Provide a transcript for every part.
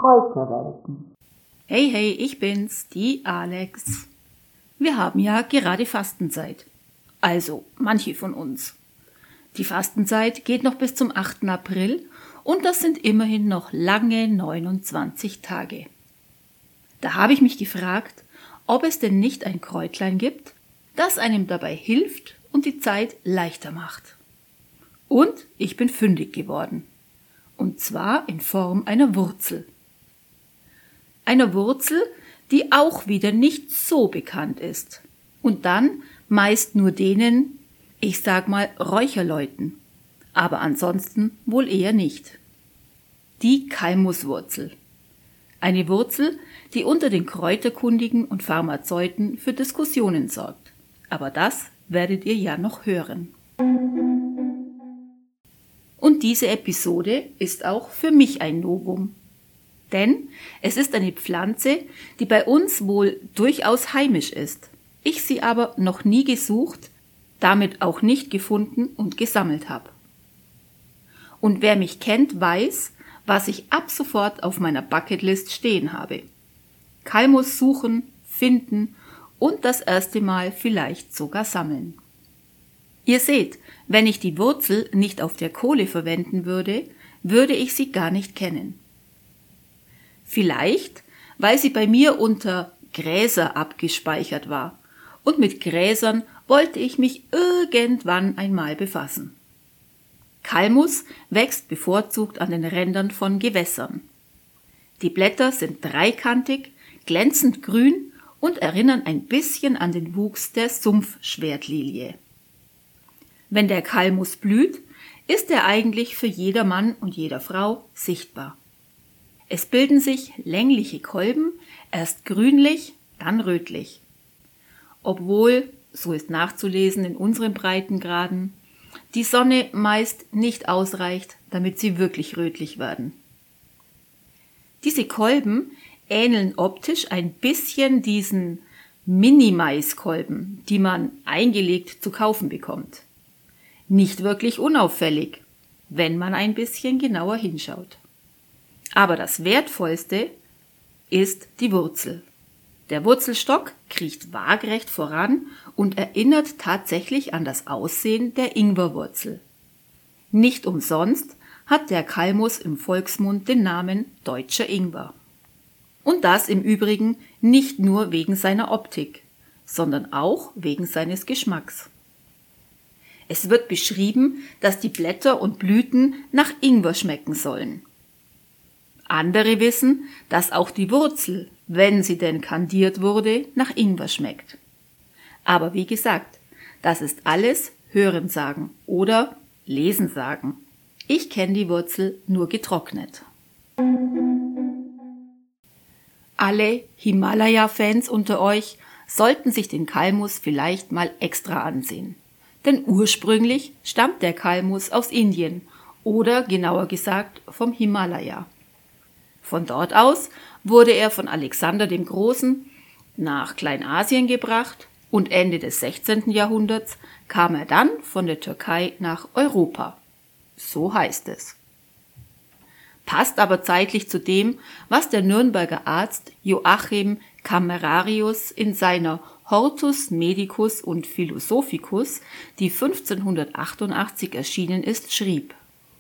Kräuterwelten. Hey, hey, ich bin's, die Alex. Wir haben ja gerade Fastenzeit. Also, manche von uns. Die Fastenzeit geht noch bis zum 8. April und das sind immerhin noch lange 29 Tage. Da habe ich mich gefragt, ob es denn nicht ein Kräutlein gibt, das einem dabei hilft und die Zeit leichter macht. Und ich bin fündig geworden. Und zwar in Form einer Wurzel. Einer Wurzel, die auch wieder nicht so bekannt ist. Und dann meist nur denen, ich sag mal Räucherleuten. Aber ansonsten wohl eher nicht. Die Kalmuswurzel. Eine Wurzel, die unter den Kräuterkundigen und Pharmazeuten für Diskussionen sorgt. Aber das werdet ihr ja noch hören. Und diese Episode ist auch für mich ein Novum. Denn es ist eine Pflanze, die bei uns wohl durchaus heimisch ist. Ich sie aber noch nie gesucht, damit auch nicht gefunden und gesammelt habe. Und wer mich kennt, weiß, was ich ab sofort auf meiner Bucketlist stehen habe. Kalmus suchen, finden und das erste Mal vielleicht sogar sammeln. Ihr seht, wenn ich die Wurzel nicht auf der Kohle verwenden würde, würde ich sie gar nicht kennen. Vielleicht, weil sie bei mir unter Gräser abgespeichert war und mit Gräsern wollte ich mich irgendwann einmal befassen. Kalmus wächst bevorzugt an den Rändern von Gewässern. Die Blätter sind dreikantig, glänzend grün und erinnern ein bisschen an den Wuchs der Sumpfschwertlilie. Wenn der Kalmus blüht, ist er eigentlich für jeder Mann und jeder Frau sichtbar. Es bilden sich längliche Kolben, erst grünlich, dann rötlich. Obwohl, so ist nachzulesen in unseren Breitengraden, die Sonne meist nicht ausreicht, damit sie wirklich rötlich werden. Diese Kolben ähneln optisch ein bisschen diesen Mini-Maiskolben, die man eingelegt zu kaufen bekommt. Nicht wirklich unauffällig, wenn man ein bisschen genauer hinschaut. Aber das Wertvollste ist die Wurzel. Der Wurzelstock kriecht waagrecht voran und erinnert tatsächlich an das Aussehen der Ingwerwurzel. Nicht umsonst hat der Kalmus im Volksmund den Namen Deutscher Ingwer. Und das im Übrigen nicht nur wegen seiner Optik, sondern auch wegen seines Geschmacks. Es wird beschrieben, dass die Blätter und Blüten nach Ingwer schmecken sollen. Andere wissen, dass auch die Wurzel, wenn sie denn kandiert wurde, nach Ingwer schmeckt. Aber wie gesagt, das ist alles Hörensagen oder Lesensagen. Ich kenne die Wurzel nur getrocknet. Alle Himalaya-Fans unter euch sollten sich den Kalmus vielleicht mal extra ansehen. Denn ursprünglich stammt der Kalmus aus Indien oder genauer gesagt vom Himalaya. Von dort aus wurde er von Alexander dem Großen nach Kleinasien gebracht und Ende des 16. Jahrhunderts kam er dann von der Türkei nach Europa. So heißt es. Passt aber zeitlich zu dem, was der Nürnberger Arzt Joachim Camerarius in seiner Hortus Medicus und Philosophicus, die 1588 erschienen ist, schrieb.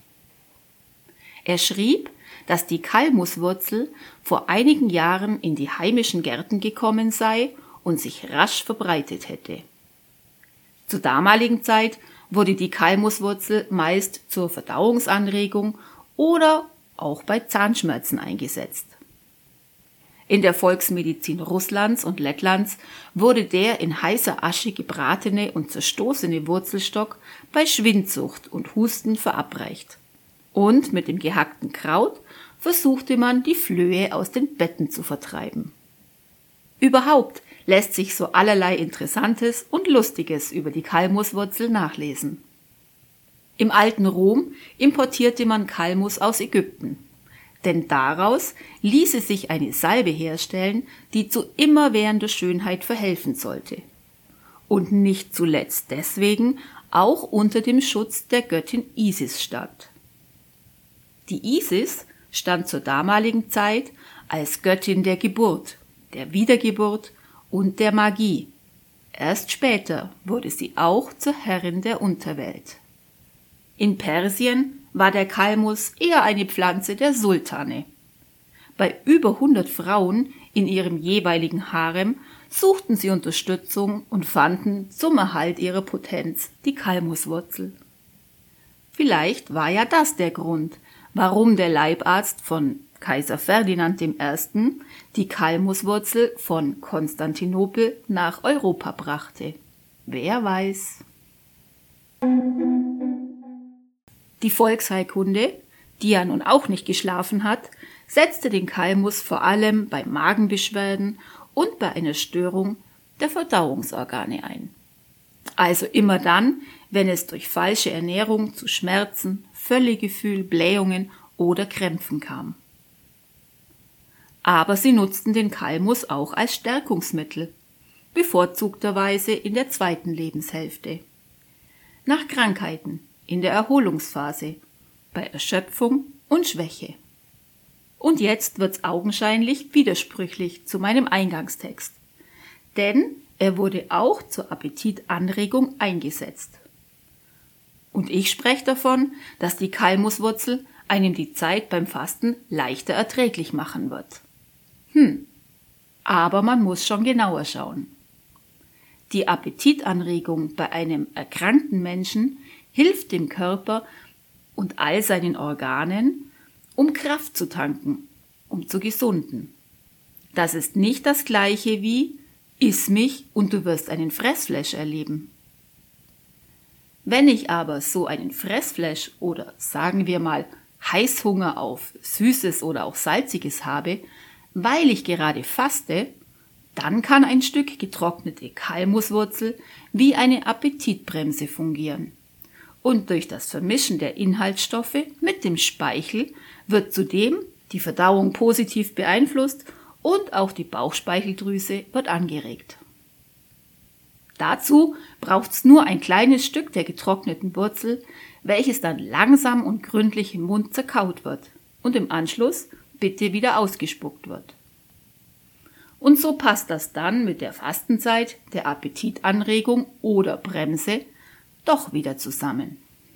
Er schrieb, dass die Kalmuswurzel vor einigen Jahren in die heimischen Gärten gekommen sei und sich rasch verbreitet hätte. Zur damaligen Zeit wurde die Kalmuswurzel meist zur Verdauungsanregung oder auch bei Zahnschmerzen eingesetzt. In der Volksmedizin Russlands und Lettlands wurde der in heißer Asche gebratene und zerstoßene Wurzelstock bei Schwindsucht und Husten verabreicht. Und mit dem gehackten Kraut versuchte man, die Flöhe aus den Betten zu vertreiben. Überhaupt lässt sich so allerlei Interessantes und Lustiges über die Kalmuswurzel nachlesen. Im alten Rom importierte man Kalmus aus Ägypten. Denn daraus ließe sich eine Salbe herstellen, die zu immerwährender Schönheit verhelfen sollte. Und nicht zuletzt deswegen auch unter dem Schutz der Göttin Isis stand. Die Isis stand zur damaligen Zeit als Göttin der Geburt, der Wiedergeburt und der Magie. Erst später wurde sie auch zur Herrin der Unterwelt. In Persien war der Kalmus eher eine Pflanze der Sultane. Bei über 100 Frauen in ihrem jeweiligen Harem suchten sie Unterstützung und fanden zum Erhalt ihrer Potenz die Kalmuswurzel. Vielleicht war ja das der Grund, warum der Leibarzt von Kaiser Ferdinand I. die Kalmuswurzel von Konstantinopel nach Europa brachte. Wer weiß. Die Volksheilkunde, die ja nun auch nicht geschlafen hat, setzte den Kalmus vor allem bei Magenbeschwerden und bei einer Störung der Verdauungsorgane ein. Also immer dann, wenn es durch falsche Ernährung zu Schmerzen, Völlegefühl, Blähungen oder Krämpfen kam. Aber sie nutzten den Kalmus auch als Stärkungsmittel, bevorzugterweise in der zweiten Lebenshälfte. Nach Krankheiten, in der Erholungsphase, bei Erschöpfung und Schwäche. Und jetzt wird's augenscheinlich widersprüchlich zu meinem Eingangstext, denn er wurde auch zur Appetitanregung eingesetzt. Und ich spreche davon, dass die Kalmuswurzel einem die Zeit beim Fasten leichter erträglich machen wird. Aber man muss schon genauer schauen. Die Appetitanregung bei einem erkrankten Menschen hilft dem Körper und all seinen Organen, um Kraft zu tanken, um zu gesunden. Das ist nicht das Gleiche wie iss mich und du wirst einen Fressflash erleben. Wenn ich aber so einen Fressflash oder sagen wir mal Heißhunger auf Süßes oder auch Salziges habe, weil ich gerade faste, dann kann ein Stück getrocknete Kalmuswurzel wie eine Appetitbremse fungieren. Und durch das Vermischen der Inhaltsstoffe mit dem Speichel wird zudem die Verdauung positiv beeinflusst und auch die Bauchspeicheldrüse wird angeregt. Dazu braucht es nur ein kleines Stück der getrockneten Wurzel, welches dann langsam und gründlich im Mund zerkaut wird und im Anschluss bitte wieder ausgespuckt wird. Und so passt das dann mit der Fastenzeit, der Appetitanregung oder Bremse doch wieder zusammen.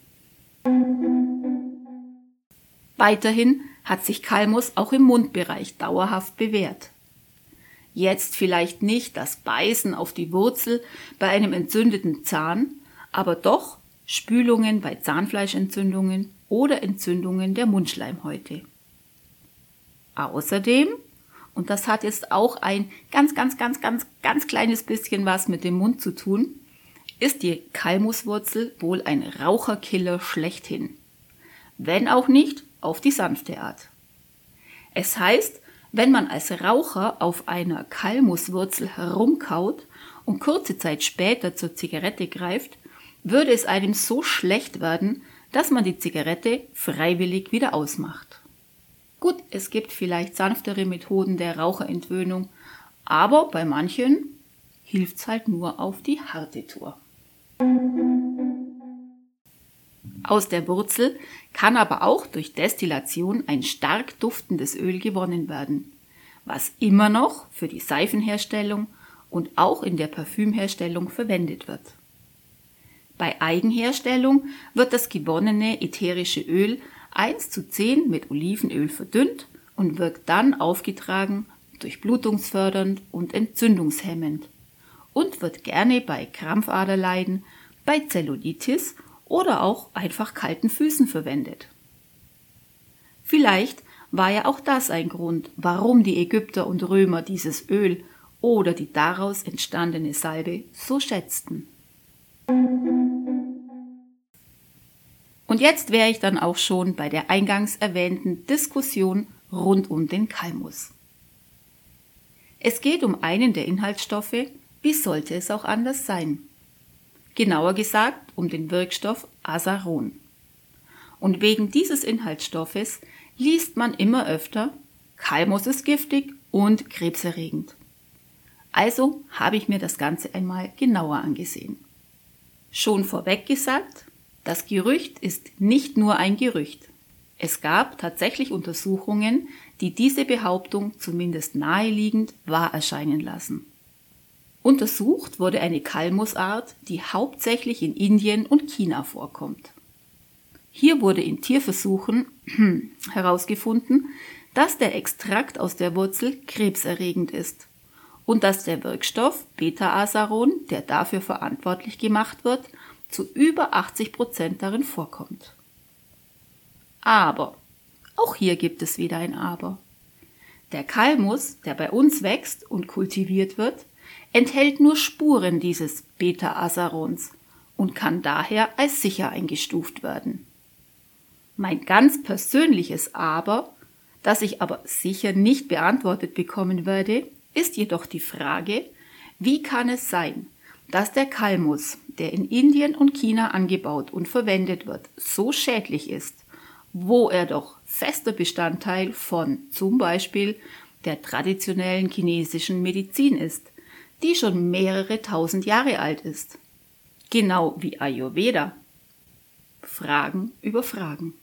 Weiterhin hat sich Kalmus auch im Mundbereich dauerhaft bewährt. Jetzt vielleicht nicht das Beißen auf die Wurzel bei einem entzündeten Zahn, aber doch Spülungen bei Zahnfleischentzündungen oder Entzündungen der Mundschleimhäute. Außerdem, und das hat jetzt auch ein ganz kleines bisschen was mit dem Mund zu tun, ist die Kalmuswurzel wohl ein Raucherkiller schlechthin. Wenn auch nicht auf die sanfte Art. Es heißt, wenn man als Raucher auf einer Kalmuswurzel herumkaut und kurze Zeit später zur Zigarette greift, würde es einem so schlecht werden, dass man die Zigarette freiwillig wieder ausmacht. Gut, es gibt vielleicht sanftere Methoden der Raucherentwöhnung, aber bei manchen hilft's halt nur auf die harte Tour. Aus der Wurzel kann aber auch durch Destillation ein stark duftendes Öl gewonnen werden, was immer noch für die Seifenherstellung und auch in der Parfümherstellung verwendet wird. Bei Eigenherstellung wird das gewonnene ätherische Öl 1:10 mit Olivenöl verdünnt und wirkt dann aufgetragen, durchblutungsfördernd und entzündungshemmend und wird gerne bei Krampfaderleiden, bei Zellulitis oder auch einfach kalten Füßen verwendet. Vielleicht war ja auch das ein Grund, warum die Ägypter und Römer dieses Öl oder die daraus entstandene Salbe so schätzten. Und jetzt wäre ich dann auch schon bei der eingangs erwähnten Diskussion rund um den Kalmus. Es geht um einen der Inhaltsstoffe, wie sollte es auch anders sein? Genauer gesagt um den Wirkstoff Asaron. Und wegen dieses Inhaltsstoffes liest man immer öfter, Kalmus ist giftig und krebserregend. Also habe ich mir das Ganze einmal genauer angesehen. Schon vorweg gesagt, das Gerücht ist nicht nur ein Gerücht. Es gab tatsächlich Untersuchungen, die diese Behauptung zumindest naheliegend wahr erscheinen lassen. Untersucht wurde eine Kalmusart, die hauptsächlich in Indien und China vorkommt. Hier wurde in Tierversuchen herausgefunden, dass der Extrakt aus der Wurzel krebserregend ist und dass der Wirkstoff Beta-Asaron, der dafür verantwortlich gemacht wird, zu über 80% darin vorkommt. Aber, auch hier gibt es wieder ein Aber. Der Kalmus, der bei uns wächst und kultiviert wird, enthält nur Spuren dieses Beta-Asarons und kann daher als sicher eingestuft werden. Mein ganz persönliches Aber, das ich aber sicher nicht beantwortet bekommen werde, ist jedoch die Frage, wie kann es sein, dass der Kalmus, der in Indien und China angebaut und verwendet wird, so schädlich ist, wo er doch fester Bestandteil von zum Beispiel der traditionellen chinesischen Medizin ist, die schon mehrere tausend Jahre alt ist. Genau wie Ayurveda. Fragen über Fragen.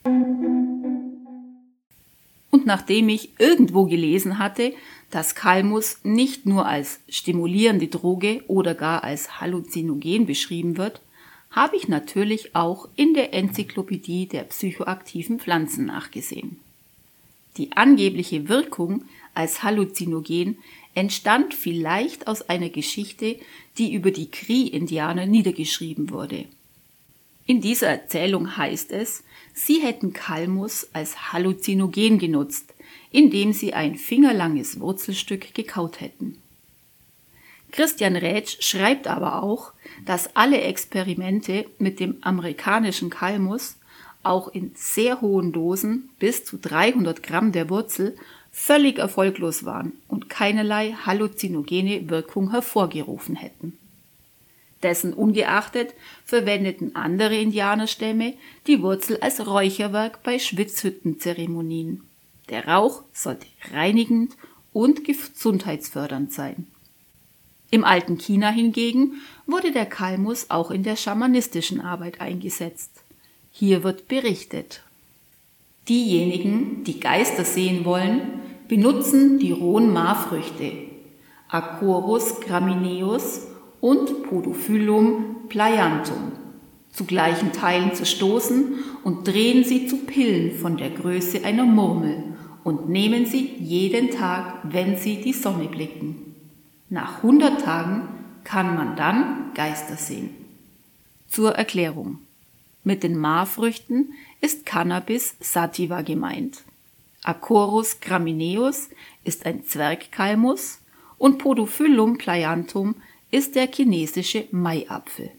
Und nachdem ich irgendwo gelesen hatte, dass Kalmus nicht nur als stimulierende Droge oder gar als Halluzinogen beschrieben wird, habe ich natürlich auch in der Enzyklopädie der psychoaktiven Pflanzen nachgesehen. Die angebliche Wirkung als Halluzinogen entstand vielleicht aus einer Geschichte, die über die Cree-Indianer niedergeschrieben wurde. In dieser Erzählung heißt es, sie hätten Kalmus als Halluzinogen genutzt, indem sie ein fingerlanges Wurzelstück gekaut hätten. Christian Rätsch schreibt aber auch, dass alle Experimente mit dem amerikanischen Kalmus auch in sehr hohen Dosen bis zu 300 Gramm der Wurzel völlig erfolglos waren und keinerlei halluzinogene Wirkung hervorgerufen hätten. Dessen ungeachtet verwendeten andere Indianerstämme die Wurzel als Räucherwerk bei Schwitzhüttenzeremonien. Der Rauch sollte reinigend und gesundheitsfördernd sein. Im alten China hingegen wurde der Kalmus auch in der schamanistischen Arbeit eingesetzt. Hier wird berichtet: Diejenigen, die Geister sehen wollen, benutzen die rohen Marfrüchte Acorus gramineus und Podophyllum plaianthum zu gleichen Teilen zerstoßen und drehen sie zu Pillen von der Größe einer Murmel und nehmen sie jeden Tag, wenn sie die Sonne blicken. Nach 100 Tagen kann man dann Geister sehen. Zur Erklärung: Mit den Marfrüchten ist Cannabis sativa gemeint. Acorus gramineus ist ein Zwergkalmus und Podophyllum plaianthum ist der chinesische Maiapfel.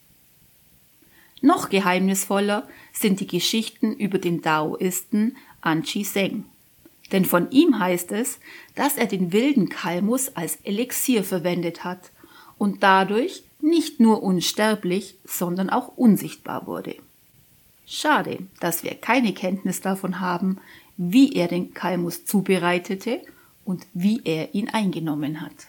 Noch geheimnisvoller sind die Geschichten über den Daoisten Anchi Seng. Denn von ihm heißt es, dass er den wilden Kalmus als Elixier verwendet hat und dadurch nicht nur unsterblich, sondern auch unsichtbar wurde. Schade, dass wir keine Kenntnis davon haben, wie er den Kalmus zubereitete und wie er ihn eingenommen hat.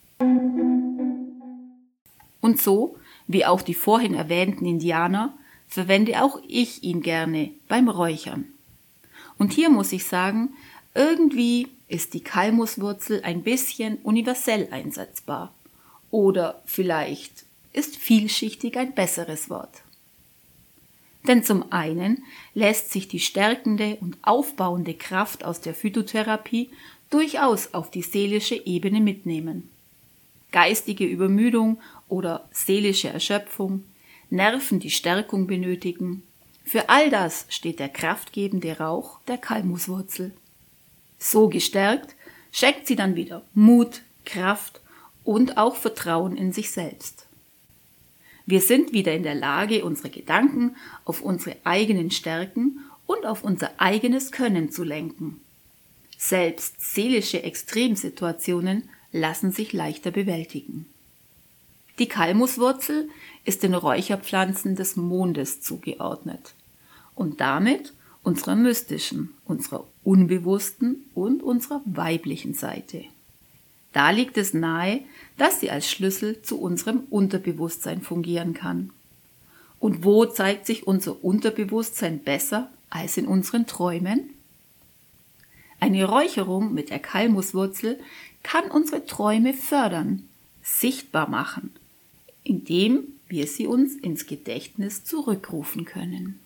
Und so, wie auch die vorhin erwähnten Indianer, verwende auch ich ihn gerne beim Räuchern. Und hier muss ich sagen, irgendwie ist die Kalmuswurzel ein bisschen universell einsetzbar. Oder vielleicht ist vielschichtig ein besseres Wort. Denn zum einen lässt sich die stärkende und aufbauende Kraft aus der Phytotherapie durchaus auf die seelische Ebene mitnehmen. Geistige Übermüdung oder seelische Erschöpfung, Nerven, die Stärkung benötigen. Für all das steht der kraftgebende Rauch der Kalmuswurzel. So gestärkt schenkt sie dann wieder Mut, Kraft und auch Vertrauen in sich selbst. Wir sind wieder in der Lage, unsere Gedanken auf unsere eigenen Stärken und auf unser eigenes Können zu lenken. Selbst seelische Extremsituationen lassen sich leichter bewältigen. Die Kalmuswurzel ist den Räucherpflanzen des Mondes zugeordnet und damit unserer mystischen, unserer unbewussten und unserer weiblichen Seite. Da liegt es nahe, dass sie als Schlüssel zu unserem Unterbewusstsein fungieren kann. Und wo zeigt sich unser Unterbewusstsein besser als in unseren Träumen? Eine Räucherung mit der Kalmuswurzel kann unsere Träume fördern, sichtbar machen, indem wir sie uns ins Gedächtnis zurückrufen können.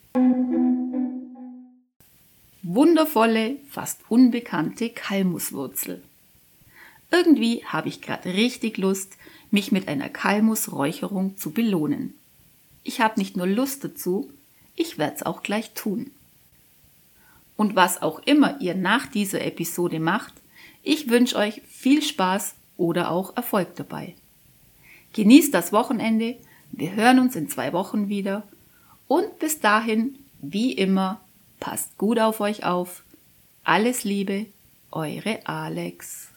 Wundervolle, fast unbekannte Kalmuswurzel. Irgendwie habe ich gerade richtig Lust, mich mit einer Kalmusräucherung zu belohnen. Ich habe nicht nur Lust dazu, ich werde es auch gleich tun. Und was auch immer ihr nach dieser Episode macht, ich wünsche euch viel Spaß oder auch Erfolg dabei. Genießt das Wochenende, wir hören uns in 2 Wochen wieder und bis dahin, wie immer, passt gut auf euch auf. Alles Liebe, eure Alex.